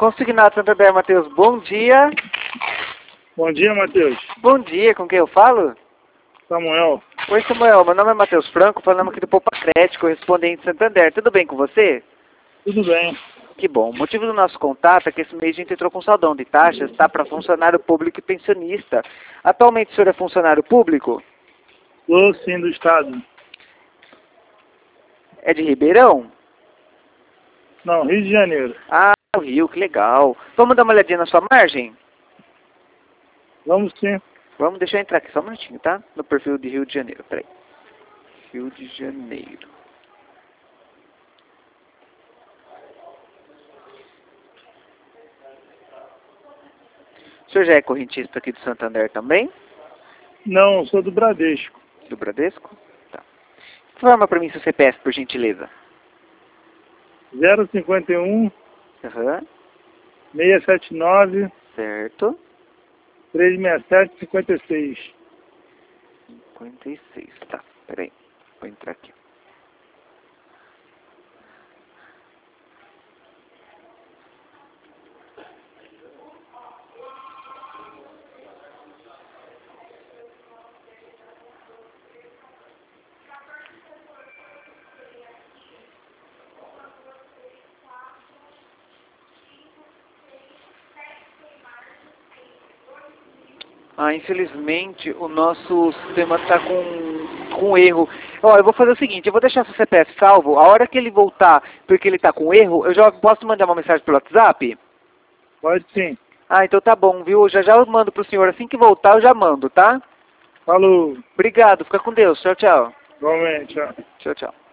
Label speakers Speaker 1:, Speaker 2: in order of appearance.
Speaker 1: Consignado Santander, Matheus, bom dia.
Speaker 2: Bom dia, Matheus.
Speaker 1: Bom dia, com quem eu falo?
Speaker 2: Samuel.
Speaker 1: Oi, Samuel, meu nome é Matheus Franco, falando aqui do Poupa Crédito, correspondente de Santander. Tudo bem com você?
Speaker 2: Tudo bem.
Speaker 1: Que bom. O motivo do nosso contato é que esse mês a gente entrou com saldão de taxas, tá? Para funcionário público e pensionista. Atualmente o senhor é funcionário público?
Speaker 2: Sou sim do estado.
Speaker 1: É de Ribeirão?
Speaker 2: Não, Rio de Janeiro.
Speaker 1: Ah, o Rio, que legal. Vamos dar uma olhadinha na sua margem?
Speaker 2: Vamos sim.
Speaker 1: Vamos, deixa eu entrar aqui só um minutinho, tá? No perfil de Rio de Janeiro, peraí. Rio de Janeiro. O senhor já é correntista aqui do Santander também?
Speaker 2: Não, sou do Bradesco.
Speaker 1: Do Bradesco? Tá. Informa pra mim seu CPF, por gentileza.
Speaker 2: 051
Speaker 1: Aham.
Speaker 2: 679
Speaker 1: Certo.
Speaker 2: 367 56.
Speaker 1: 56, tá. Peraí. Vou entrar aqui. Ah, infelizmente o nosso sistema está com erro. Ó, eu vou fazer o seguinte, eu vou deixar seu CPF salvo. A hora que ele voltar, porque ele está com erro, eu já posso mandar uma mensagem pelo WhatsApp?
Speaker 2: Pode sim.
Speaker 1: Ah, então tá bom, viu? Já eu mando pro senhor. Assim que voltar, eu já mando, tá?
Speaker 2: Falou.
Speaker 1: Obrigado, fica com Deus. Tchau, tchau.
Speaker 2: Igualmente, tchau.
Speaker 1: Tchau, tchau.